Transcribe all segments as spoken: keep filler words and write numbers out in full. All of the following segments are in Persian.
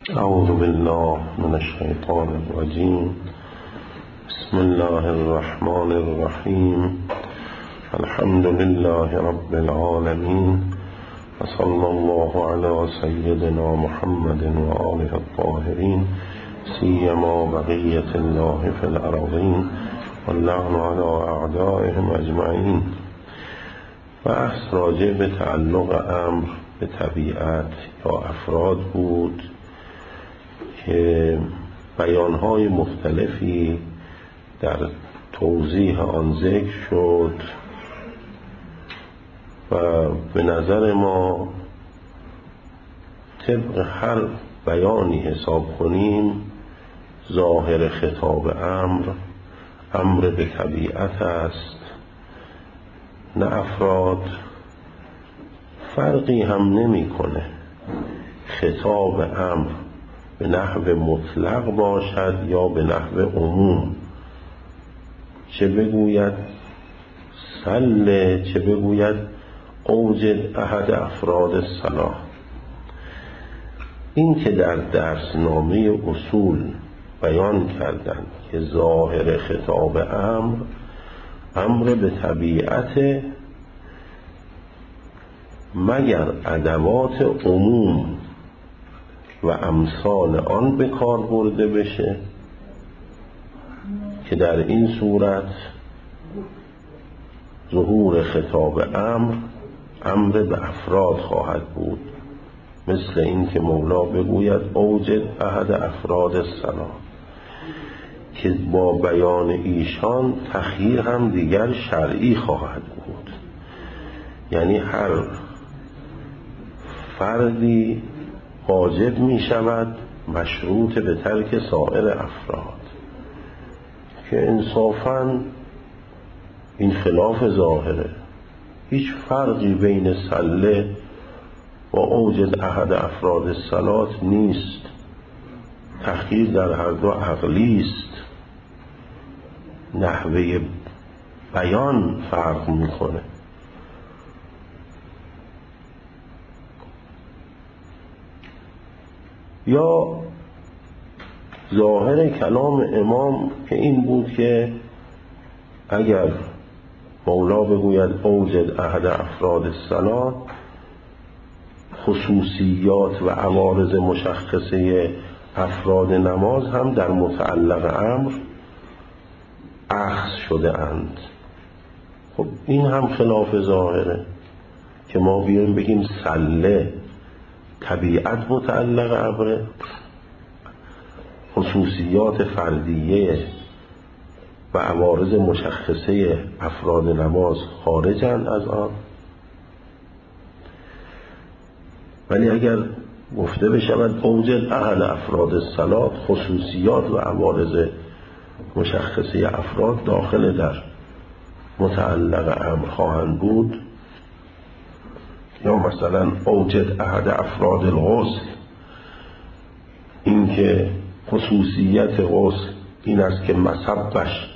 اعوذ بالله من الشیطان الرجیم. بسم الله الرحمن الرحیم. الحمد لله رب العالمین و صلی الله علی سیدنا محمد و آله الطاهرین سیما بقیة الله فی الارضین واللعن علی اعدائهم اجمعین. بحث راجع به تعلق امر به طبیعت یا افراد بود که بیانهای مختلفی در توضیح آن ذکر شد و به نظر ما طبق هر بیانی حساب کنیم ظاهر خطاب امر امر به طبیعت است، نه افراد. فرقی هم نمی کنه خطاب امر به نحو مطلق باشد یا به نحو عموم، چه بگوید سله چه بگوید اوجد احد افراد الصلاة. این که در درسنامه اصول بیان کردند که ظاهر خطاب امر امر به طبیعت، مگر ادوات عموم و امثال آن به کار برده بشه که در این صورت ظهور خطاب امر امر به افراد خواهد بود، مثل این که مولا بگوید اوجد احد افراد الصلاة، که با بیان ایشان تخییر هم دیگر شرعی خواهد بود. یعنی هر فردی واجب می شود مشروط به ترک سایر افراد، که انصافاً این خلاف ظاهره. هیچ فرقی بین سله و اوجد احد افراد الصلاة نیست، تخییر در هر دو عقلی است، نحوه بیان فرق میکنه. یا ظاهر کلام امام که این بود که اگر مولا بگوید اوجد احد افراد الصلاة، خصوصیات و عوارض مشخصه افراد نماز هم در متعلق امر اخذ شده اند. خب این هم خلاف ظاهره که ما بیایم بگیم سله طبیعت متعلق امره، خصوصیات فردیه و عوارض مشخصه افراد نماز خارجند از آن. ولی اگر گفته بشود اوجد احد افراد الصلاة، خصوصیات و عوارض مشخصه افراد داخل در متعلق امر خواهند بود، یا مثلا اوجد احد افراد الغسل، این که خصوصیت غسل این است که مصبش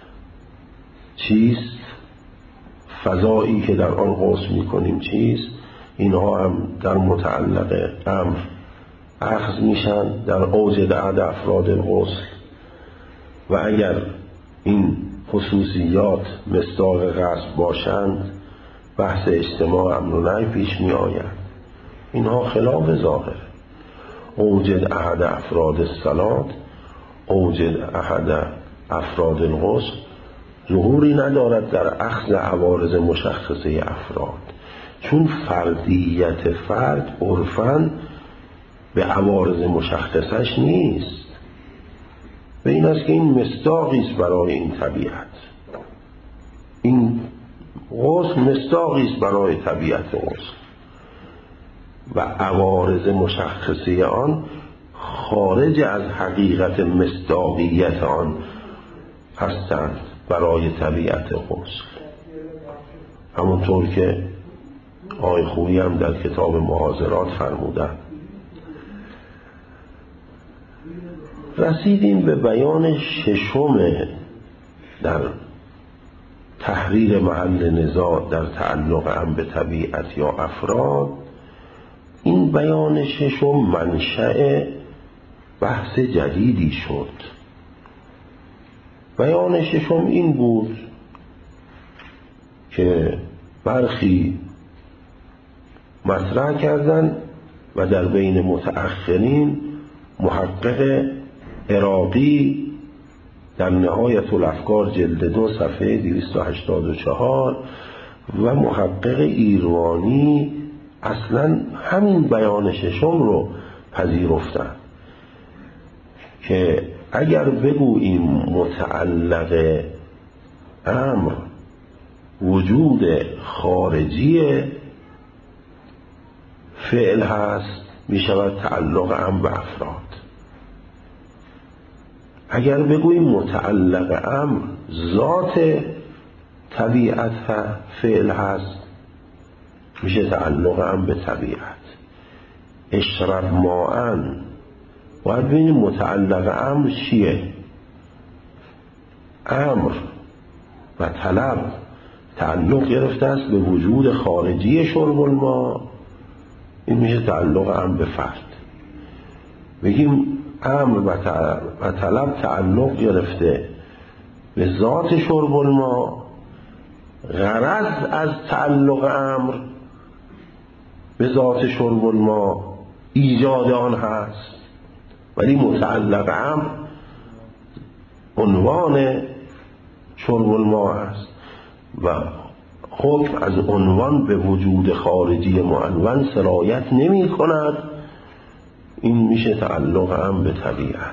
چیست، فضایی که در آن غسل میکنیم چیست، اینها هم در متعلق امر اخذ میشن در اوجد احد افراد الغسل. و اگر این خصوصیات مصداق غصب باشند بحث اجتماع امر و نهی پیش می آید. اینها خلاف ظاهر. اوجد احد افراد الصلاة، اوجد احد افراد الغسل ظهوری ندارد در اخذ عوارض مشخصه افراد، چون فردیت فرد عرفاً به عوارض مشخصش نیست. به این است که این مصداقی است برای این طبیعت، این غسل مصداقی است برای طبیعت غسل و عوارض مشخصه آن خارج از حقیقت مصداقیت آن هستند برای طبیعت غسل. همونطور که آقای خویی هم در کتاب محاضرات فرمودند. رسیدیم به بیان ششم در تحریر محل نزاع در تعلق هم به طبیعت یا افراد. این بیان ششم منشأ بحث جدیدی شد. بیان ششم این بود که برخی مطرح کردن و در بین متأخرین محقق عراقی در نهایت الافکار جلد دو صفحه دویست و هشتاد و چهار و محقق ایرانی اصلا همین بیان ششم رو پذیرفتن که اگر بگوییم متعلق امر وجود خارجی فعل هست می شود تعلق امر به افراد. اگر بگوییم متعلق امر ذات طبیعت فعل هست میشه تعلق امر به طبیعت. اشرب ماءن باید ببینیم متعلق امر چیه. امر و طلب تعلق گرفته است به وجود خارجی شرب الماء، این میشه تعلق امر به فرد. بگیم امر و طلب تعلق گرفته به ذات شرب الماء، غرض از تعلق امر به ذات شرب الماء ایجاد آن هست، ولی متعلق امر عنوان شرب الماء است و حکم از عنوان به وجود خارجی معنون سرایت نمی کند. این میشه تعلق امر به طبیعت.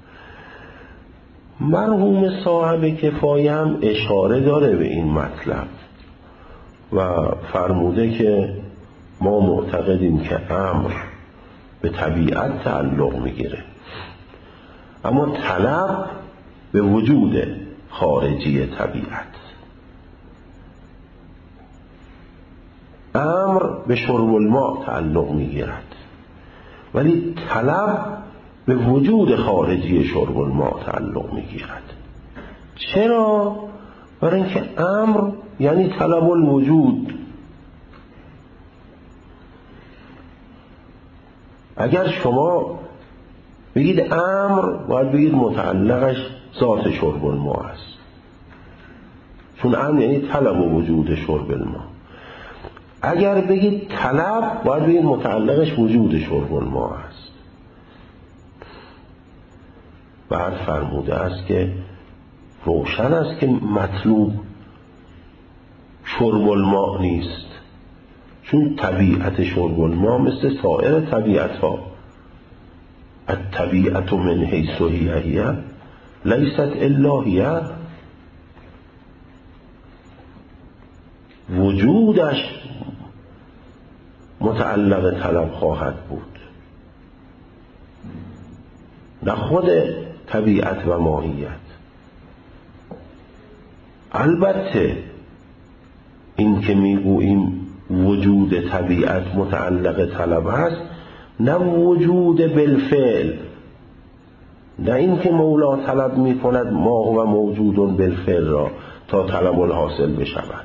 مرحوم صاحب کفایه هم اشاره داره به این مطلب و فرموده که ما معتقدیم که امر به طبیعت تعلق میگیره، اما طلب به وجود خارجی طبیعت. امر به شرب الماء تعلق میگیرد ولی طلب به وجود خارجی شرب الماء تعلق میگیرد. چرا؟ برای اینکه امر یعنی طلب الوجود. اگر شما بگید امر باید بگید متعلقش ذات شرب الماء است، چون امر یعنی طلب و وجود شرب الماء. اگر بگید طلب باید بگید متعلقش وجود شرب الماء است. بعد فرموده است که روشن است که مطلوب شرب الماء نیست، چون طبیعت شرب الماء مثل سایر طبیعت ها، الطبیعت من حیث هی هی لیست الا هی، وجودش متعلق طلب خواهد بود، نه خود طبیعت و ماهیت. البته این که میگوییم وجود طبیعت متعلق طلب هست، نه وجود بالفعل، نه این که مولا طلب میکند ما و موجود بالفعل را تا طلب الحاصل بشود،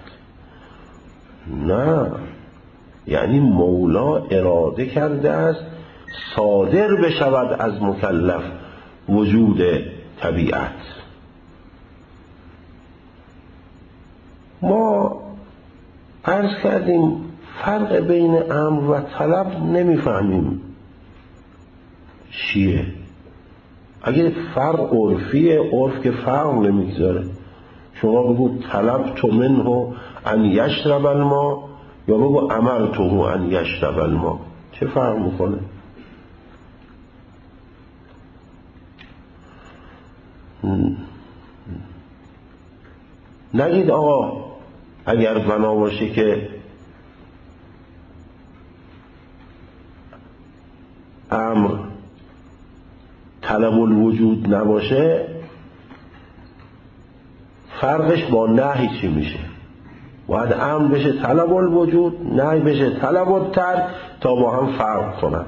نه، یعنی مولا اراده کرده است صادر بشود از مکلف وجود طبیعت. ما عرض کردیم فرق بین امر و طلب نمیفهمیم چیه. اگه فرق عرفیه، عرف که فرق نمیگذاره. شما بگو طلب تو منه ان یشرب الماء یا بگو امرته ان یشرب الماء، چه فرق میکنه؟ نگید آقا اگر بنا باشه که امر طلب الوجود نباشه فرقش با نهی چی میشه؟ باید امر بشه طلب الوجود، نهی بشه طلب الترک تا با هم فرق کنن.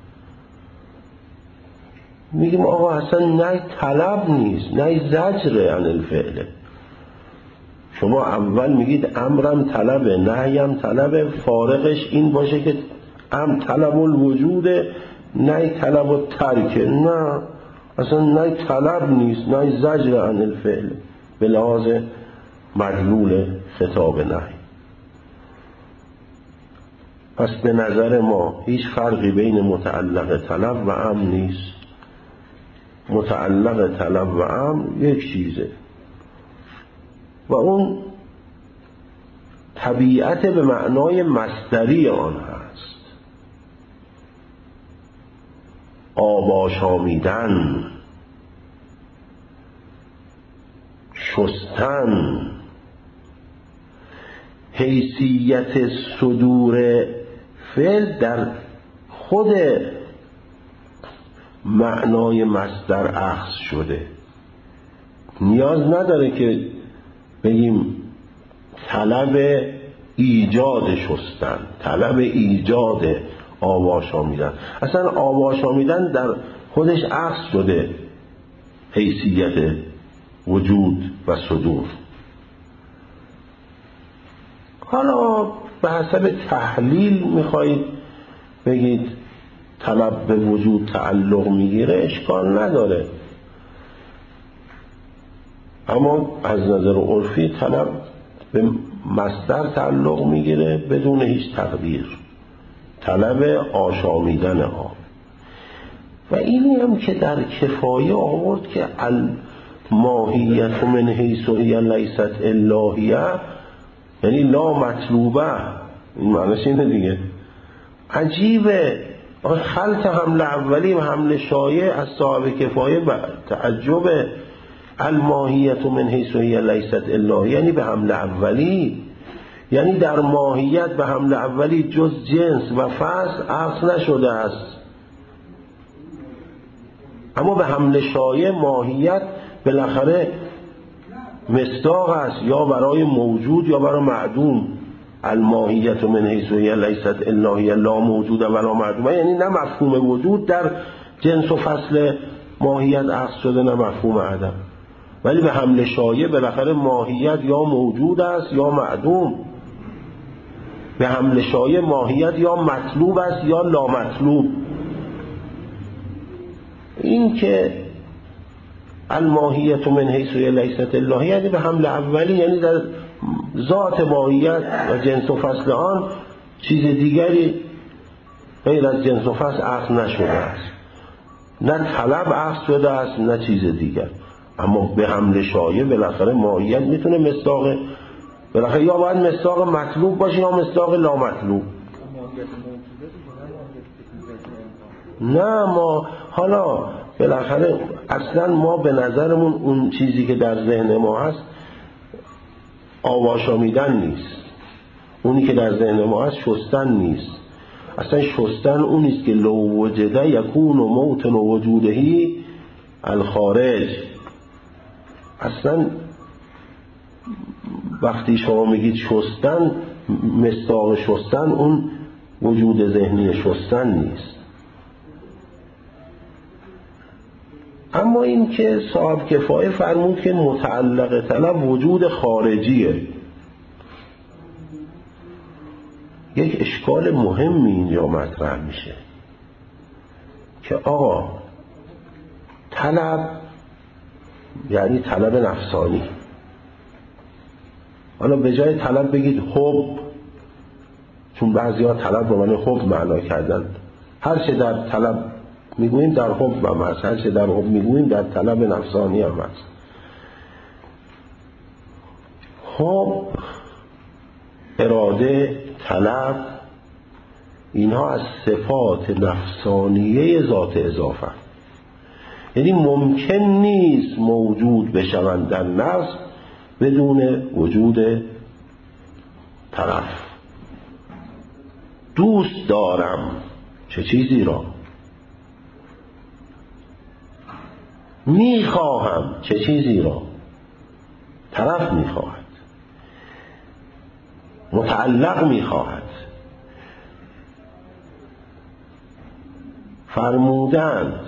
میگیم آقا اصلا نهی طلب نیست، نهی زجره عن الفعل. شما اول میگید امرم طلبه، نهیم طلبه، فارقش این باشه که امر طلب الوجوده، نه طلب و ترک، نه اصلا نه طلب نیست نه زجر عن الفعل به لحاظ مدلول خطاب نهی. پس به نظر ما هیچ فرقی بین متعلق طلب و امر نیست. متعلق طلب و امر یک چیزه و اون طبیعت به معنای مصدری آن هست. آب آشامیدن، شستن، حیثیت صدور فعل در خود معنای مصدر اخذ شده. نیاز نداره که بگیم طلب ایجاد شستن، طلب ایجاد آب آشامیدن. اصلا آب آشامیدن در خودش اخذ شده حیثیت وجود و صدور. حالا به حسب تحلیل میخواید بگید طلب به وجود تعلق میگیره، اشکال نداره، اما از نظر عرفی طلب به مصدر تعلق میگیره بدون هیچ تقدیر، طلب آشامیدن آب. و اینی هم که در کفایه آورد که الماهیت من حیث هی لیست الهیه، یعنی لا مطلوبه، این معنیش اینه دیگه. عجیبه خلط حمل اولی و حمل شایع از صاحب کفایه به تعجب. الماهیت من حیث هی لیست الهیه یعنی به حمل اولی، یعنی در ماهیت به حمل اولی جز جنس و فصل عکس نشده است، اما به حمل شایع ماهیت بالاخره مصداق است، یا برای موجود یا برای معدوم. الماهیت من حیث هی لیست الهیه لا موجود ولا معدوم، یعنی نه مفهوم وجود در جنس و فصل ماهیت عکس شده نه مفهوم عدم، ولی به حمل شایع بالاخره ماهیت یا موجود است یا معدوم. به حمل شایع ماهیت یا مطلوب است یا لا مطلوب. این که الماهیت من حیث هی لیست الهیه یعنی به حمل اولی، یعنی در ذات ماهیت و جنس و فصل آن چیز دیگری غیر از جنس و فصل عکس نشده است، نه طلب عکس شده است نه چیز دیگر. اما به حمل شایع بالاخره ماهیت میتونه مصداق، بالاخره یا باید مصداق مطلوب باشه یا مصداق لا مطلوب. نه ما حالا بالاخره اصلا ما به نظرمون اون چیزی که در ذهن ما هست آب آشامیدن نیست، اونی که در ذهن ما هست شستن نیست. اصلا شستن اونیست که لو وجده یکون و موتن و وجودهی الخارج. اصلا وقتی شما میگید شستن، مصداق شستن اون وجود ذهنی شستن نیست. اما این که صاحب کفایه فرمود که متعلق طلب وجود خارجیه، یک اشکال مهمی اینجا مطرح میشه که آقا طلب یعنی طلب نفسانی. حالا به جای طلب بگید حب، چون بعضی ها طلب رو معنی حب معنا کردن. هر چه در طلب میگوییم در حب هم هست، هر چه در حب میگوییم در طلب نفسانی هم هست. حب، اراده، طلب، اینها از صفات نفسانیه ذات اضافه، یعنی ممکن نیست موجود بشوند در نفس بدون وجود طرف. دوست دارم چه چیزی را، میخواهم چه چیزی را، طرف میخواهد، متعلق میخواهد. فرمودند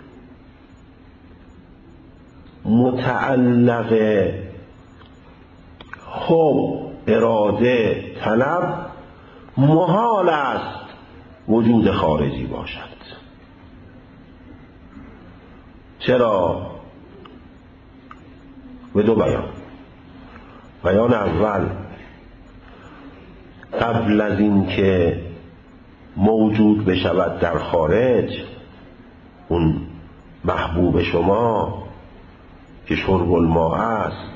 متعلق حب، اراده، طلب محال است وجود خارجی باشد. چرا؟ به دو بیان. بیان اول، قبل از این که موجود بشود در خارج اون محبوب شما که شرب الماء است،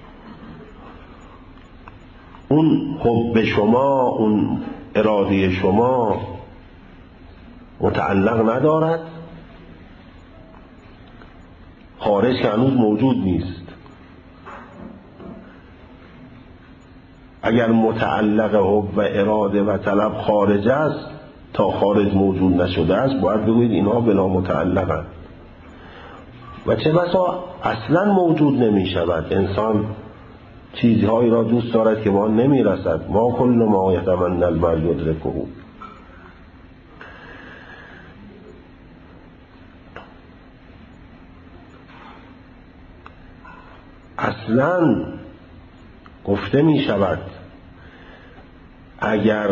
اون حب شما، اون اراده شما متعلق ندارد، خارج که هنوز موجود نیست. اگر متعلق حب و اراده و طلب خارج است، تا خارج موجود نشده است، باید بگویید اینها بلا متعلقند. و چه بسا اصلا موجود نمی شود. انسان چیزهایی را دوست دارد که ما نمی رسد. ما کل ما یتمنی المرء یدرکه. اصلا گفته می شود اگر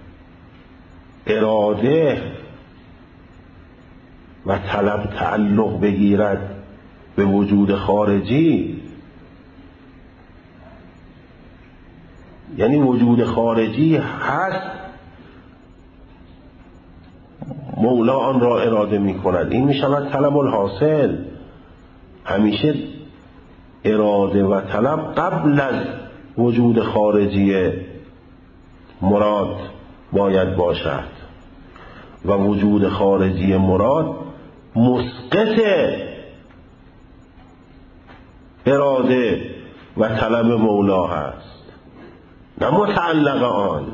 اراده و طلب تعلق بگیرد به وجود خارجی، یعنی وجود خارجی هست، مولا آن را اراده می کند، این می شود طلب الحاصل. همیشه اراده و طلب قبل از وجود خارجی مراد باید باشد و وجود خارجی مراد مسقط اراده و طلب مولا هست، نه متعلق آن.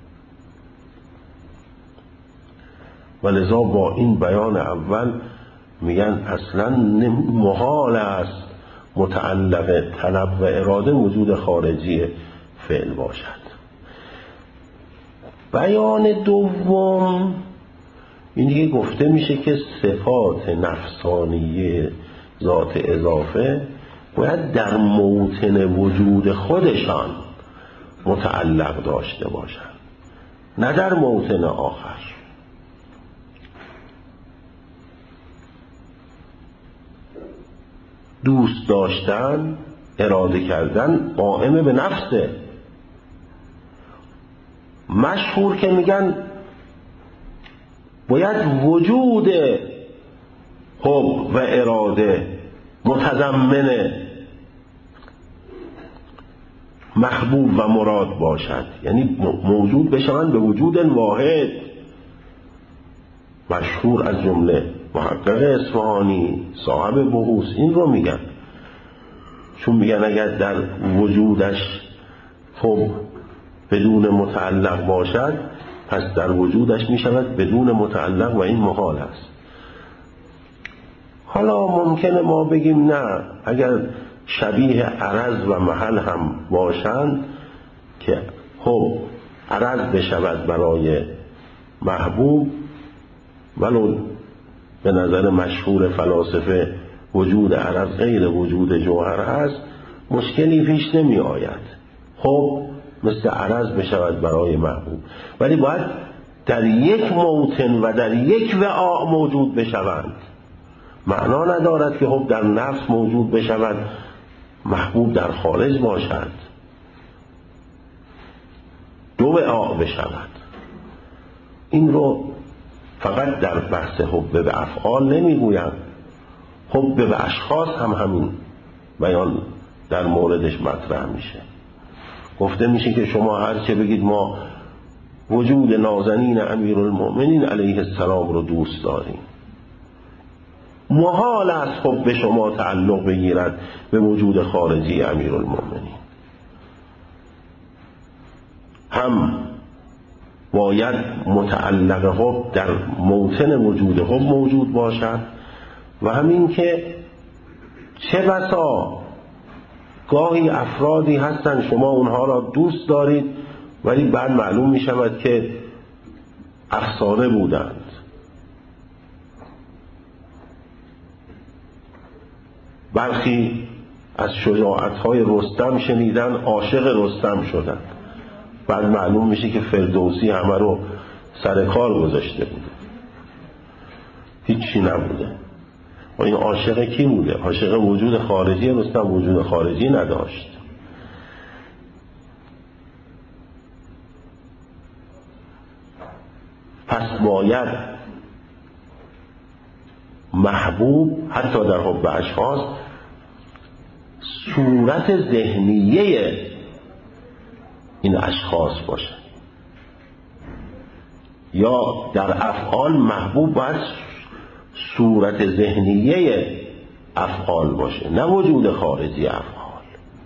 ولذا با این بیان اول میگن اصلا محال است متعلق طلب و اراده وجود خارجی فعل باشد. بیان دوم این دیگه گفته میشه که صفات نفسانیه ذات اضافه باید در موطن وجود خودشان متعلق داشته باشند، نه در موطن آخر. دوست داشتن، اراده کردن قائم به نفسه. مشهور که میگن باید وجود حب و اراده متضمن محبوب و مراد باشد، یعنی موجود بشوند به وجود واحد. مشهور از جمله محقق اصفهانی صاحب بحوث این رو میگن، چون میگن اگر در وجودش حب بدون متعلق باشد پس در وجودش میشود بدون متعلق و این محال است. حالا ممکنه ما بگیم نه، اگر شبیه عرض و محل هم باشند که حب عرض بشود برای محبوب، ولو به نظر مشهور فلاسفه وجود عرض غیر وجود جوهر هست، مشکلی پیش نمی آید. خب مثل عرض بشود برای محبوب، ولی باید در یک موطن و در یک وعاء موجود بشوند. معنا ندارد که حب در نفس موجود بشود، محبوب در خارج باشد، دو وعاء بشود. این رو فقط در بحث حب به افعال نمیگویم، حب به اشخاص هم همین بیان در موردش مطرح میشه. گفته میشه که شما هر چه بگید ما وجود نازنین امیرالمؤمنین علیه السلام رو دوست داریم، محال است حب شما تعلق بگیرد به وجود خارجی امیرالمؤمنین. هم باید متعلق حب در موطن وجود حب موجود باشد و همین که چه بسا گاهی افرادی هستند شما اونها را دوست دارید ولی بعد معلوم می شود که افسانه بودند. برخی از شجاعت‌های رستم شنیدن عاشق رستم شدند، بعد معلوم میشه که فردوسی همه رو سر کار گذاشته بوده، هیچی نبوده. این عاشق کی بوده؟ عاشق وجود خارجی. رستم وجود خارجی نداشت. پس باید محبوب حتی در حب اشخاص صورت ذهنیه این اشخاص باشه، یا در افعال محبوب باید صورت ذهنیه افعال باشه، نه وجود خارجی افعال.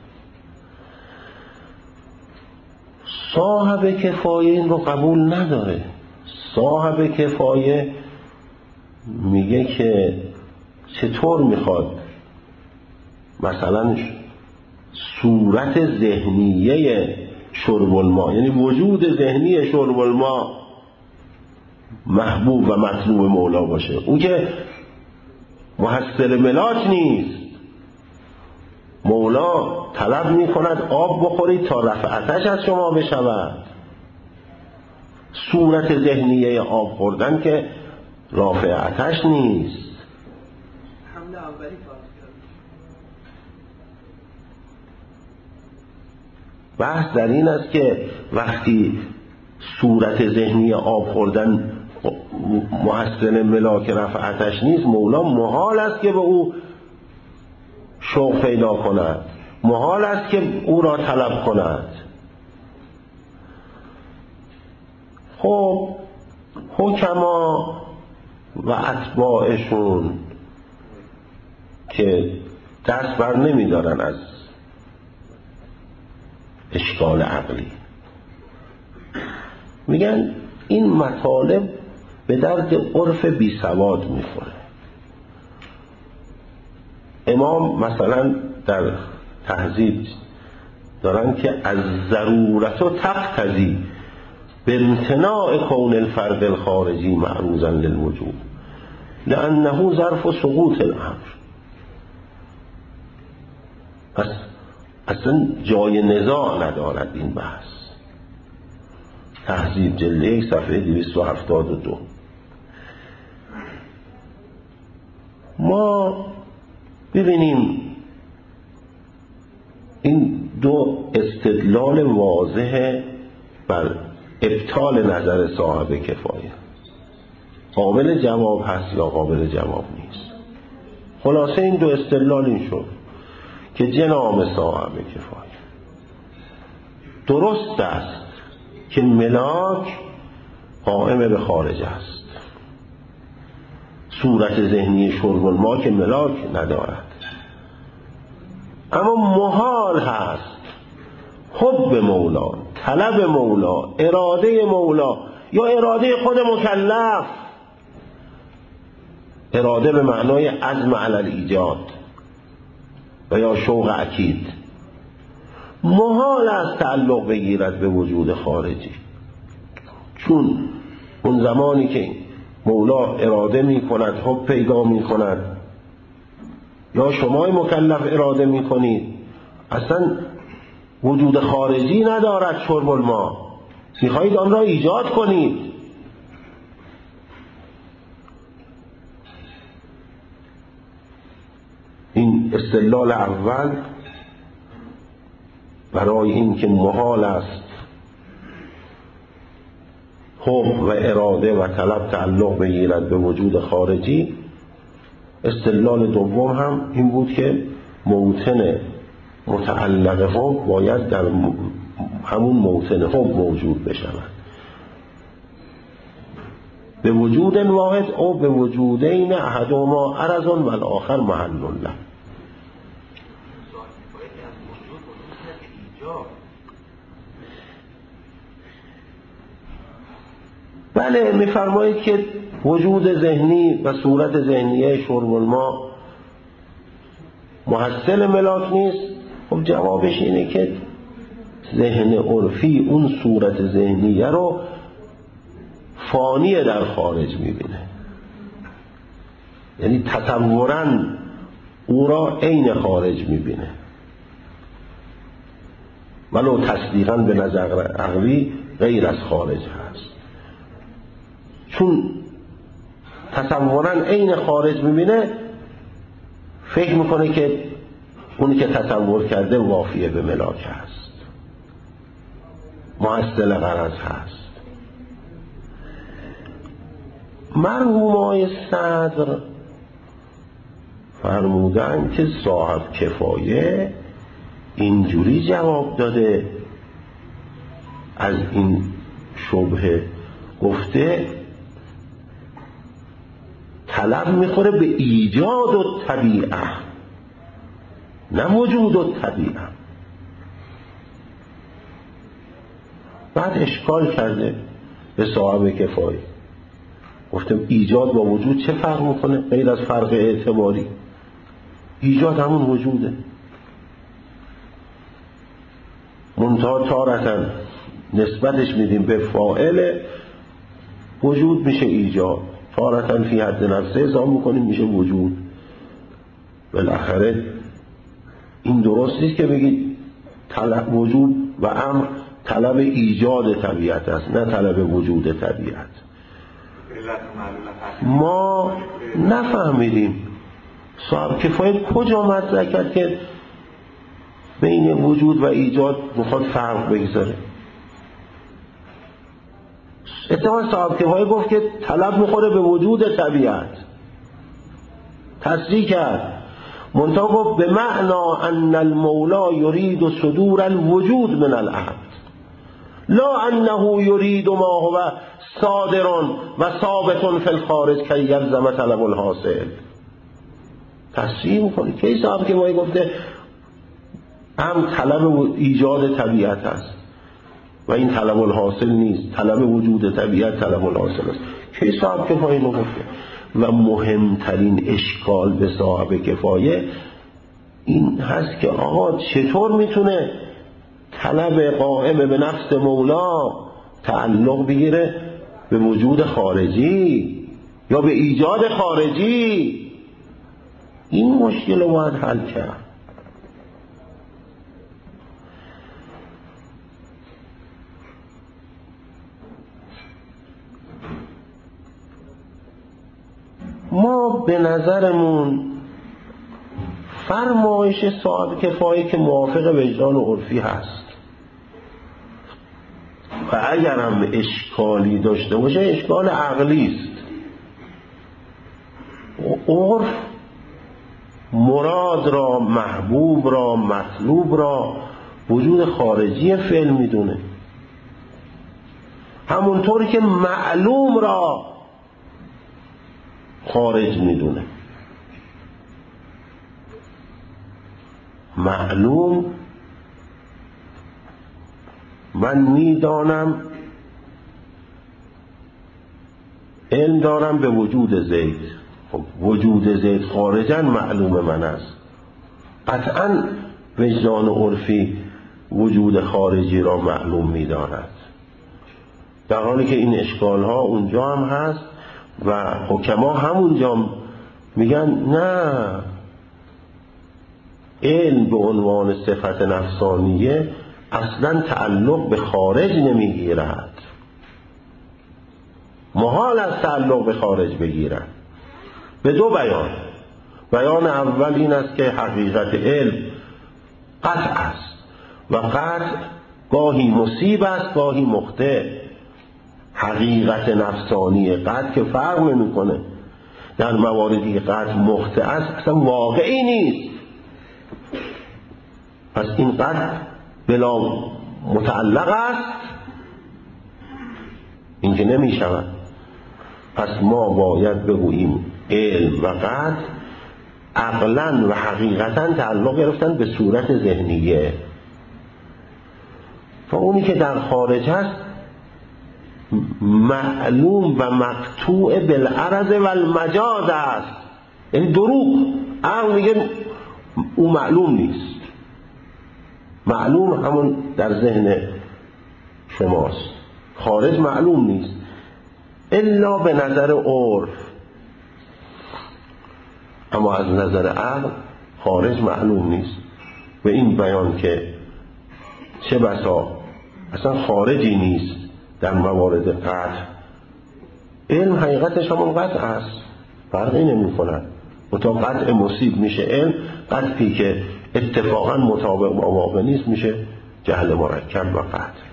صاحب کفایه این رو قبول نداره. صاحب کفایه میگه که چطور میخواد مثلا صورت ذهنیه شرب الماء، یعنی وجود ذهنی شرب الماء محبوب و مطلوب مولا باشه. اون که محصل ملاک نیست. مولا طلب میکند آب بخورید تا رفع آتش از شما بشود. صورت ذهنیه آب خوردن که رافع آتش نیست. حمله اولی بحث در این است که وقتی صورت ذهنی آب خوردن محسن ملاک رفع آتش نیست، مولا محال است که به او شوق پیدا کند، محال است که او را طلب کند. خب حکما و اتباعشون که دست بر نمی دارن از اشکال عقلی، میگن این مطالب به درد عرف بی سواد میخوره. امام مثلا در تهذیب دارن که از ضرورت و تقتضی به امتناع کون الفرد الخارجی معروضا للوجود لانه ظرف سقوط الامر. پس اصلا جای نزاع ندارد این بحث. تهذیب جلد یک صفحه دویست و هفتاد و دو. ما ببینیم این دو استدلال واضح بر ابطال نظر صاحب کفایه قابل جواب هست یا قابل جواب نیست. خلاصه این دو استدلال این شد که جناب صاحب کفایه درست است که ملاک قائم به خارج است، صورت ذهنی شرب الماء که ملاک ندارد، اما محال هست حب مولا، طلب مولا، اراده مولا یا اراده خود مکلف، اراده به معنای عزم علی الایجاد و یا شوق اکید، محال است تعلق بگیرد به وجود خارجی. چون اون زمانی که مولا اراده می کند حب پیدا می کند یا شما مکلف اراده می کنید، اصلا وجود خارجی ندارد شرب الماء، می خواهید آن را ایجاد کنید. این استدلال اول برای این که محال است حب و اراده و طلب تعلق بگیرد به وجود خارجی. استدلال دوم هم این بود که موطن متعلق حب باید در همون موطن حب موجود بشود، به وجود واحد او به وجودین احدهما عرض و الاخر محل له. بله میفرمایید که وجود ذهنی و صورت ذهنیه شرب الماء محصل ملاک نیست. خب جوابش اینه که ذهن عرفی اون صورت ذهنیه رو فانی در خارج میبینه، یعنی تصوراً او را عین خارج میبینه، ولو تصدیقاً به نظر عقلی غیر از خارج هست. چون تصوراً عین خارج میبینه فکر میکنه که اونی که تصور کرده وافیه به ملاک هست، محصل غرض هست. مرحوم آقای صدر فرمودن که صاحب کفایه اینجوری جواب داده از این شبهه، گفته طلب میخوره به ایجاد و طبیعه نه وجود و طبیعه. بعد اشکال کرده به صاحب کفایه، گفتم ایجاد با وجود چه فرق میکنه غیر از فرق اعتباری؟ ایجاد همون وجوده، منتها تارتن نسبتش میدیم به فاعل، وجود میشه ایجاد، تارتن فی حد نفسه اضافه میکنیم میشه وجود. بالاخره این درست نیست که بگید طلب وجود و امر طلب ایجاد طبیعت است نه طلب وجود طبیعت. ما نفهمیدیم صاحب کفایه کجا مطرح کرد که بین وجود و ایجاد میخواد فرق بگذاره. اتفاقا صاحب کفایه گفت که طلب میخوره به وجود طبیعت، تصریح کرد، منتها گفت به معنا ان المولا یرید صدور الوجود من العبد لا انه یرید ما هو صادر و ثابت فی الخارج که یلزم طلب الحاصل. تصریح میکنه که صاحب کفایه گفته هم طلب ایجاد طبیعت است و این طلب الحاصل نیست، طلب وجود طبیعت طلب الحاصل است. که صاحب کفایه رو گفته. و مهمترین اشکال به صاحب کفایه این هست که آقا چطور میتونه طلب قائم به نفس مولا تعلق بگیره به وجود خارجی یا به ایجاد خارجی؟ این مشکل رو باید حل کرد. ما به نظرمون فرمایش صاحب کفایه که موافق وجدان و عرفی هست و اگر هم اشکالی داشته باشه اشکال عقلی است. عرف مراد را، محبوب را، مطلوب را وجود خارجی فعل میدونه، همونطوری که معلوم را خارج میدونه. معلوم من میدانم، علم دارم به وجود زید. خب وجود زید خارجاً معلوم من است. قطعاً وجدان عرفی وجود خارجی را معلوم میداند، در حالی که این اشکال ها اونجا هم هست و حکما همونجا میگن نه، علم به عنوان صفت نفسانیه اصلا تعلق به خارج نمیگیرد، محال از تعلق به خارج بگیرد. به دو بیان. بیان اول این است که حقیقت علم قطع است و قطع گاهی مصیب است گاهی مخطئ. حقیقت نفسانی قطع که فرق نمی‌کنه، در مواردی که قطع مخطئ است اصلا واقعی نیست، پس این قطع بلا متعلق است، این که نمی شود. پس ما باید بگوییم علم و قطع عقلاً و حقیقتاً تعلق گرفتن به صورت ذهنیه و اونی که در خارج هست معلوم و مقطوع بالعرض و المجاز است. یعنی دروغ، عقل میگه او معلوم نیست، معلوم همون در ذهن شماست، خارج معلوم نیست الا به نظر عرف، اما از نظر عقل خارج معلوم نیست. و این بیان که چه بسا اصلا خارجی نیست در موارد قطع، علم حقیقتش همون قطع است، فرقی نمی کند، تا قطع مصیب میشه علم، قطعی که اتفاقا مطابق با واقع نیست میشه جهل مرکب و قطع.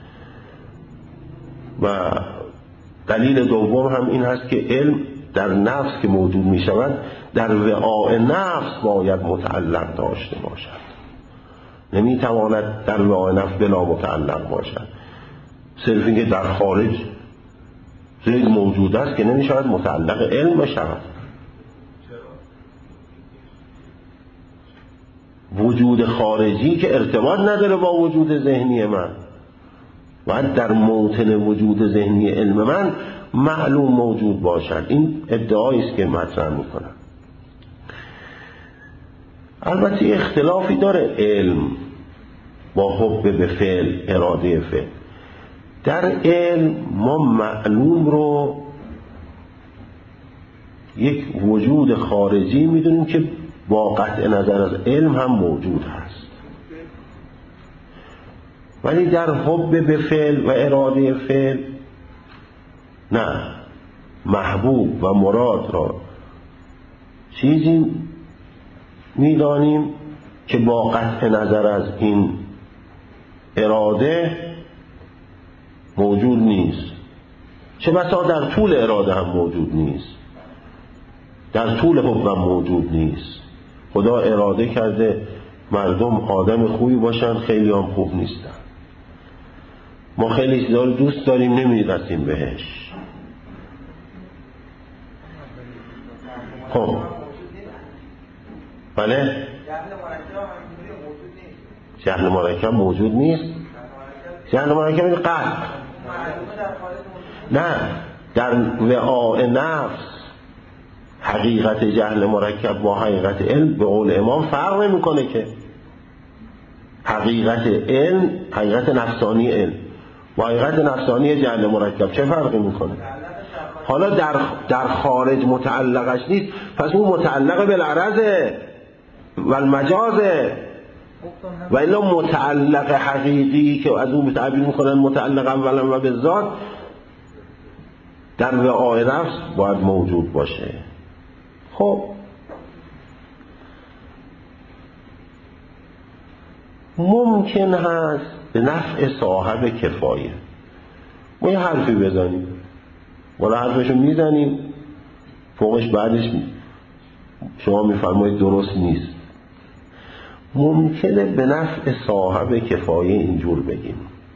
و دلیل دوم هم این هست که علم در نفس که موجود می شود در وعاء نفس باید متعلق داشته باشد، نمی تواند در وعاء نفس بلا متعلق باشد. صرف اینکه در خارج زید موجود است که نمی شود متعلق علم بشود. وجود خارجی که ارتباط نداره با وجود ذهنی من، باید در موطن وجود ذهنی علم من معلوم موجود باشد. این ادعایی است که مطرح میکنم. البته اختلافی داره علم با حب به فعل، اراده فعل. در علم ما معلوم رو یک وجود خارجی میدونیم که با قطع نظر از علم هم موجود هست، ولی در حب به فعل و اراده فعل نه، محبوب و مراد را چیزی میدانیم که با قطع نظر از این اراده موجود نیست. چه بسا در طول اراده هم موجود نیست، در طول حب هم موجود نیست. خدا اراده کرده مردم آدم خوبی باشن، خیلی هم خوب نیستن. ما خیلی چیزا رو دوست داریم نمیرسیم بهش. خب بله، جهل مرکب موجود نیست. جهل مرکب این قلب نه، در وعاء نفس حقیقت جهل مرکب با حقیقت علم به قول امام فرق نمیکنه که. حقیقت علم، حقیقت نفسانی علم با حقیقت نفسانی جهل مرکب چه فرقی میکنه؟ حالا در در خارج متعلقش نیست، پس اون متعلق بالعرضه و المجازه، و الا متعلق حقیقی که از اون تعبیر میکنن متعلق اولا و به ذات در وعاء نفس باید موجود باشه. خب ممکن هست به نفع صاحب کفایه ما یه حرفی بزنیم، ولی حرفشو میزنیم فوقش بعدش شما میفرمایید درست نیست. ممکنه به نفع صاحب کفایه اینجور بگیم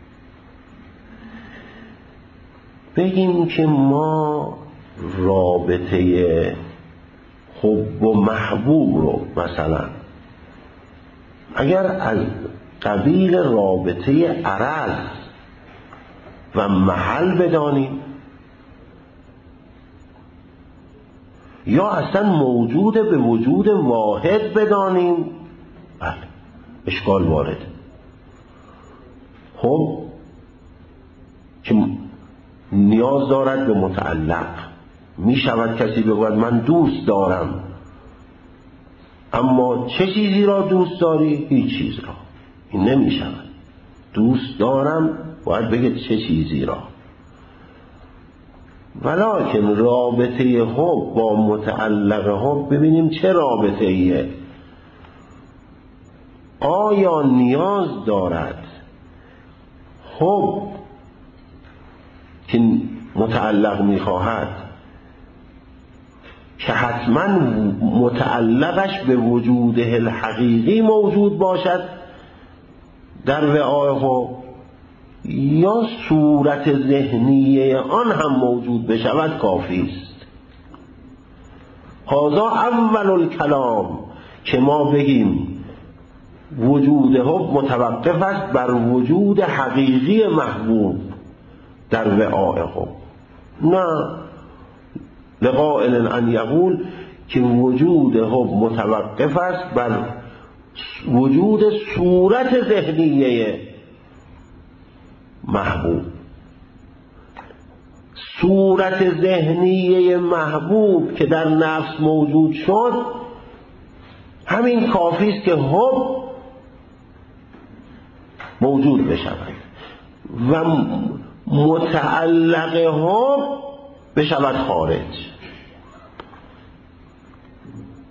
بگیم که ما رابطه حب و محبوب رو مثلا اگر از قبیل رابطه عرض و محل بدانیم یا اصلا موجود به وجود واحد بدانیم، بله اشکال وارد. خب که نیاز دارد به متعلق. می شود کسی بگوید من دوست دارم، اما چه چیزی را دوست داری؟ هیچ چیز را. این نمی شود. دوست دارم باید بگه چه چیزی را. ولکن رابطه حب با متعلق حب ببینیم چه رابطه ایه. آیا نیاز دارد حب که متعلق میخواهد که حتما متعلقش به وجوده الحقیقی موجود باشد در وعاء حب، یا صورت ذهنیه آن هم موجود بشود کافی است؟ هذا اول الکلام که ما بگیم وجود حب متوقف است بر وجود حقیقی محبوب در وعاء حب. نه، لقائل ان یقول که وجود حب متوقف است بر وجود صورت ذهنیه محبوب. صورت ذهنیه محبوب که در نفس موجود شد همین کافی است که حب موجود بشود و متعلق حب بشود خارج.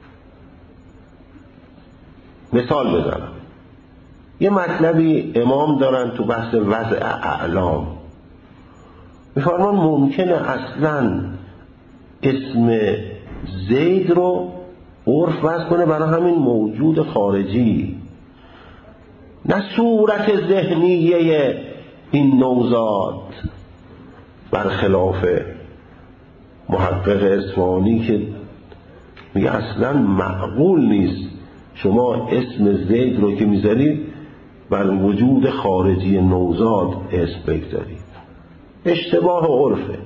مثال بزنم. یه مطلبی امام دارن تو بحث وضع اعلام، میفرمان ممکنه اصلا اسم زید رو عرف وضع کنه برای همین موجود خارجی، نه صورت ذهنیه این نوزاد، برخلاف محقق اصفهانی که میگه اصلا معقول نیست شما اسم زید رو که میذارید بر وجود خارجی نوزاد اسم بگذارید، اشتباه عرفه.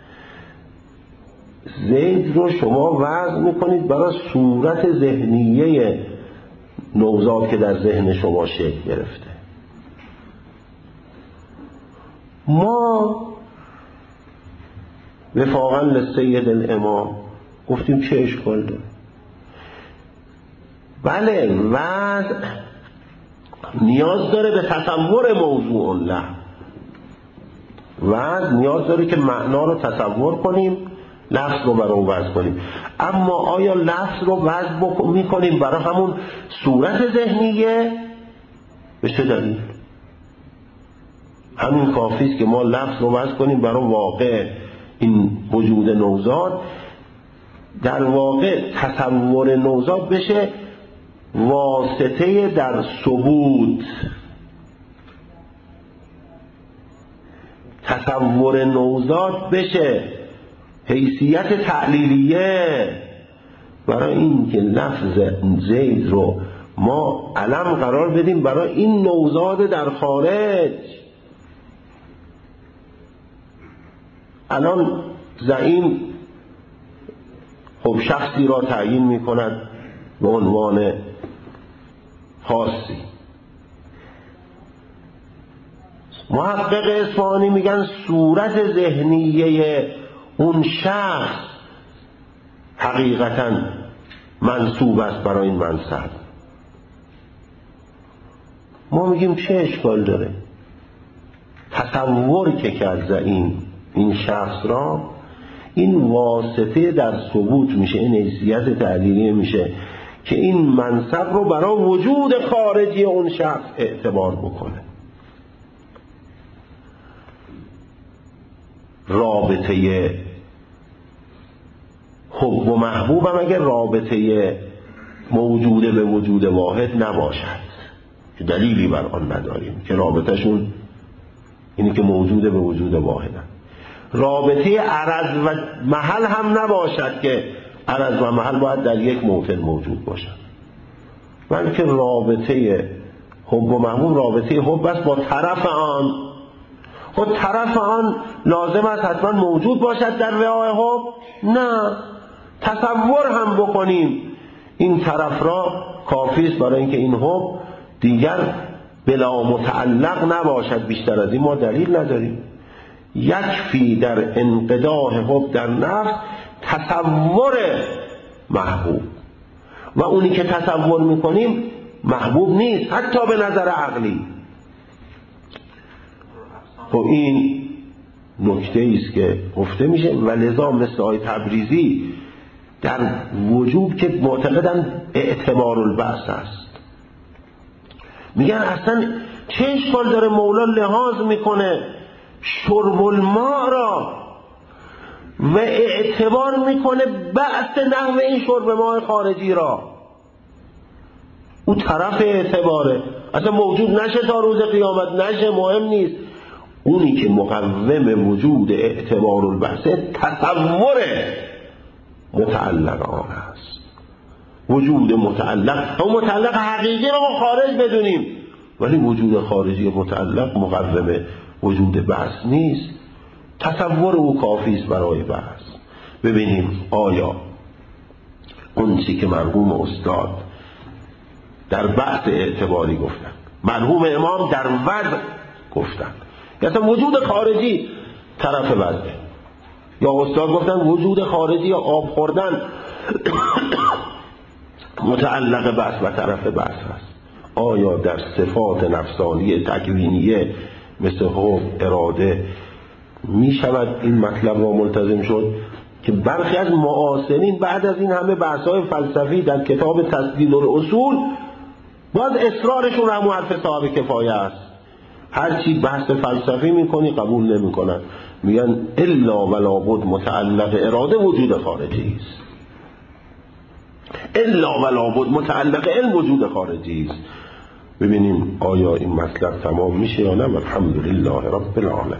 زید رو شما وضع میکنید برای صورت ذهنیه نوزاد که در ذهن شما شکل گرفته. ما وفاقا لسید الامام گفتیم چه اشکال داره؟ بله وضع نیاز داره به تصور موضوع له، وضع نیاز داره که معنا رو تصور کنیم، لفظ رو برای اون وضع کنیم. اما آیا لفظ رو وضع میکنیم برای همون صورت ذهنیه؟ به چه دلیل؟ همین کافیست که ما لفظ رو وضع کنیم برای واقع این وجود نوزاد، در واقع تصور نوزاد بشه واسطه در ثبوت، تصور نوزاد بشه حیثیت تعلیلیه برای این که لفظ زید رو ما علم قرار بدیم برای این نوزاد در خارج. الان زعیم خب شخصی را تعیین می کند به عنوان خاصی، محقق اصفهانی میگن صورت ذهنیه اون شخص حقیقتا منصوب است برای این منصب. ما میگیم چه اشکال داره؟ تصور که کرد زعیم این شخص را، این واسطه در ثبوت میشه، این حیثیت تعلیلیه میشه که این منصب رو برای وجود خارجی اون شخص اعتبار بکنه. رابطه حب و محبوب هم اگر رابطه موجوده به وجود واحد نباشد که دلیلی بر آن نداریم که رابطهشون اینی که موجوده به وجود واحدن، رابطه عرض و محل هم نباشد که عرض و محل باید در یک موطن موجود باشد، بلکه رابطه حب و محبوب رابطه حب است با طرف آن. خود طرف آن لازم است حتما موجود باشد در رعای حب؟ نه، تصور هم بکنیم این طرف را کافی است برای اینکه این حب دیگر بلا متعلق نباشد. بیشتر از این ما دلیل نداریم. یکفی در انقضاء حب در نفس تصور محبوب، و اونی که تصور میکنیم محبوب نیست حتی به نظر عقلی. خب این نکته است که گفته میشه و لذا مثل آیه تبریزی در وجوب که معتقدن اعتبار البعث است، میگن اصلا چه اشکال داره مولا لحاظ میکنه شرب الماء را و اعتبار میکنه بعث نحو این شرب ماء خارجی را، او طرف اعتباره، اصلا موجود نشه تا روز قیامت نشه، مهم نیست. اونی که مقوم وجود اعتبار البحث تصور متعلق آن است، وجود متعلق، هم متعلق حقیقی رو خارج بدونیم، ولی وجود خارجی متعلق مقوم وجود بحث نیست، تصور او کافی است برای بحث. ببینیم آیا اون چی که مرحوم استاد در بحث اعتباری گفتن، مرحوم امام در وضع گفتن، یا اصلا وجود خارجی طرف وضعه، یا استاد گفتن وجود خارجی یا آب خوردن متعلق بحث و طرف بحث هست. آیا در صفات نفسانی تکوینیه مثل حب، اراده می شود این مطلب را ملتزم شد که برخی از معاصرین بعد از این همه بحث‌های فلسفی در کتاب تسدید الاصول باز اصرارشون همون حرف صاحب کفایه است. هرچی بحث فلسفی میکنی قبول نمیکنن، میگن الا ولا بد متعلق اراده وجود خارجی است، الا ولا بد متعلق علم وجود خارجی است. ببینیم آیا این مطلب تمام میشه یا نه. الحمدلله رب العالمین.